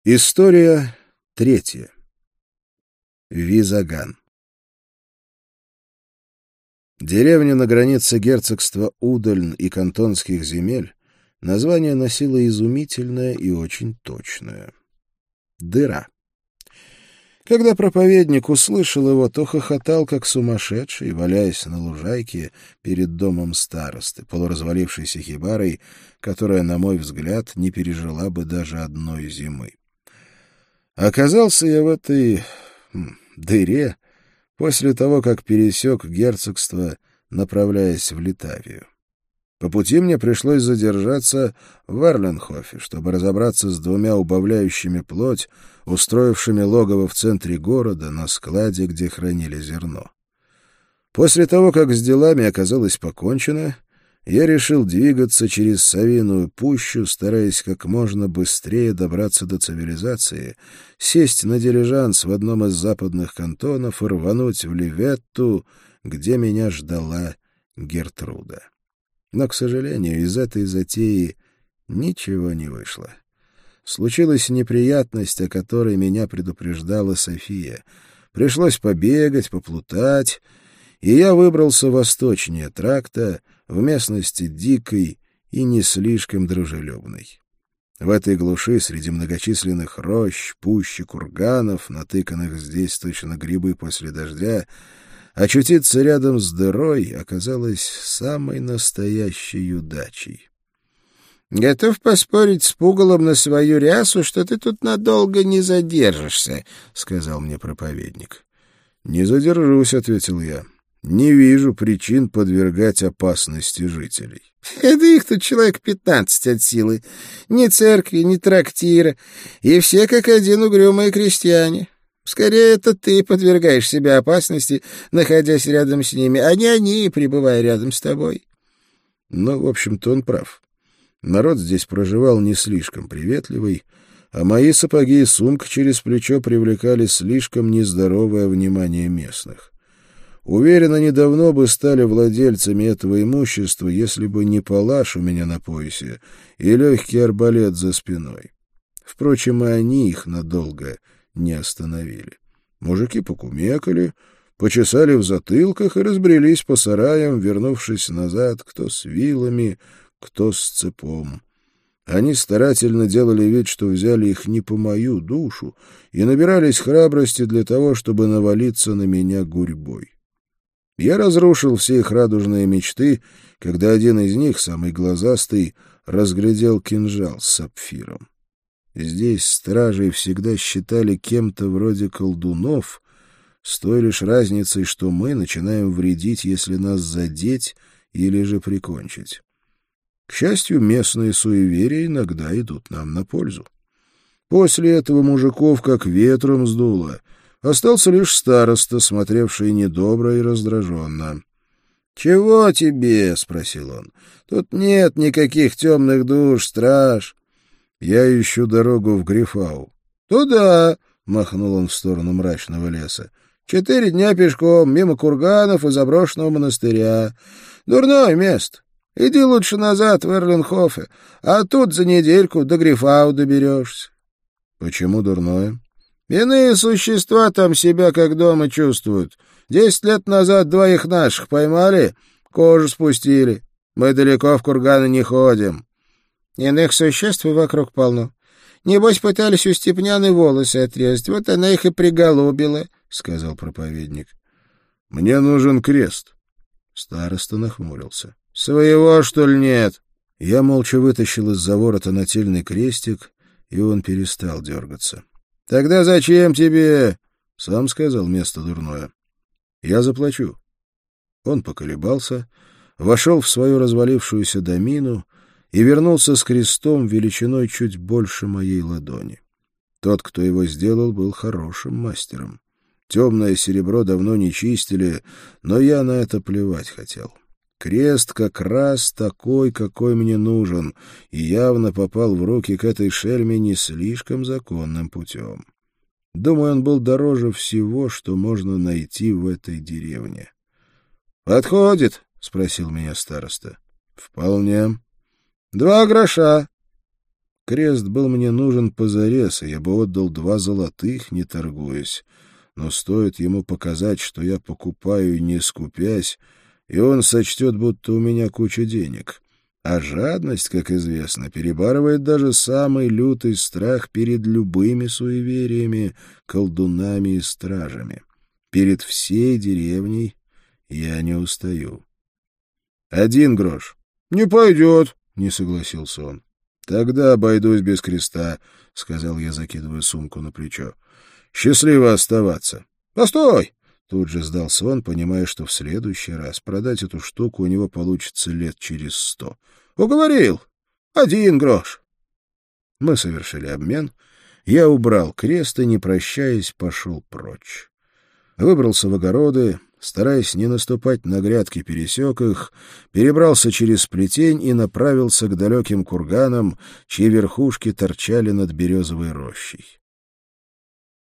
История третья. Визаган. Деревня на границе герцогства Удальн и кантонских земель название носило изумительное и очень точное. Дыра. Когда проповедник услышал его, то хохотал, как сумасшедший, валяясь на лужайке перед домом старосты, полуразвалившейся хибарой, которая, на мой взгляд, не пережила бы даже одной зимы. Оказался я в этой дыре после того, как пересек герцогство, направляясь в Литавию. По пути мне пришлось задержаться в Эрленхофе, чтобы разобраться с двумя убавляющими плоть, устроившими логово в центре города на складе, где хранили зерно. После того, как с делами оказалось покончено, я решил двигаться через Совиную пущу, стараясь как можно быстрее добраться до цивилизации, сесть на дилижанс в одном из западных кантонов и рвануть в Ливетту, где меня ждала Гертруда. Но, к сожалению, из этой затеи ничего не вышло. Случилась неприятность, о которой меня предупреждала София. Пришлось побегать, поплутать, и я выбрался восточнее тракта, в местности дикой и не слишком дружелюбной. В этой глуши, среди многочисленных рощ, пущ и курганов, натыканных здесь точно грибы после дождя, очутиться рядом с дырой оказалось самой настоящей удачей. «Готов поспорить с пугалом на свою рясу, что ты тут надолго не задержишься», — сказал мне проповедник. «Не задержусь», — ответил я. «Не вижу причин подвергать опасности жителей». «Да их тут человек 15 от силы. Ни церкви, ни трактира. И все как один угрюмые крестьяне. Скорее, это ты подвергаешь себя опасности, находясь рядом с ними, а не они, пребывая рядом с тобой». Ну, в общем-то, он прав. Народ здесь проживал не слишком приветливый, а мои сапоги и сумка через плечо привлекали слишком нездоровое внимание местных. Уверен, они давно бы стали владельцами этого имущества, если бы не палаш у меня на поясе и легкий арбалет за спиной. Впрочем, и они их надолго не остановили. Мужики покумекали, почесали в затылках и разбрелись по сараям, вернувшись назад, кто с вилами, кто с цепом. Они старательно делали вид, что взяли их не по мою душу, и набирались храбрости для того, чтобы навалиться на меня гурьбой. Я разрушил все их радужные мечты, когда один из них, самый глазастый, разглядел кинжал с сапфиром. Здесь стражей всегда считали кем-то вроде колдунов, с той лишь разницей, что мы начинаем вредить, если нас задеть или же прикончить. К счастью, местные суеверия иногда идут нам на пользу. После этого мужиков как ветром сдуло. Остался лишь староста, смотревший недобро и раздраженно. — Чего тебе? — спросил он. — Тут нет никаких темных душ, страж. — Я ищу дорогу в Грифау. — Туда, — махнул он в сторону мрачного леса. — 4 дня пешком, мимо курганов и заброшенного монастыря. Дурное место. Иди лучше назад в Эрленхофе, а тут за недельку до Грифау доберешься. — Почему дурное? — Иные существа там себя как дома чувствуют. 10 лет назад 2 наших поймали, кожу спустили. Мы далеко в курганы не ходим. — Иных существ вокруг полно. Небось, пытались у Степняны волосы отрезать, вот она их и приголубила, — сказал проповедник. — Мне нужен крест. Староста нахмурился. — Своего, что ли, нет? Я молча вытащил из-за ворота нательный крестик, и он перестал дергаться. — Тогда зачем тебе? — сам сказал, место дурное. — Я заплачу. Он поколебался, вошел в свою развалившуюся домину и вернулся с крестом величиной чуть больше моей ладони. Тот, кто его сделал, был хорошим мастером. Темное серебро давно не чистили, но я на это плевать хотел. Крест как раз такой, какой мне нужен, и явно попал в руки к этой шельме не слишком законным путем. Думаю, он был дороже всего, что можно найти в этой деревне. — Подходит? — спросил меня староста. — Вполне. — 2 гроша. Крест был мне нужен позарез, и я бы отдал 2 золотых, не торгуясь. Но стоит ему показать, что я покупаю, не скупясь, и он сочтет, будто у меня куча денег. А жадность, как известно, перебарывает даже самый лютый страх перед любыми суевериями, колдунами и стражами. Перед всей деревней я не устаю. 1 грош. — Не пойдет, — не согласился он. — Тогда обойдусь без креста, — сказал я, закидывая сумку на плечо. — Счастливо оставаться. — Постой! — тут же сдался он, понимая, что в следующий раз продать эту штуку у него получится лет через 100. — Уговорил. 1 грош. Мы совершили обмен. Я убрал крест и, не прощаясь, пошел прочь. Выбрался в огороды, стараясь не наступать на грядки, пересек их, перебрался через плетень и направился к далеким курганам, чьи верхушки торчали над березовой рощей.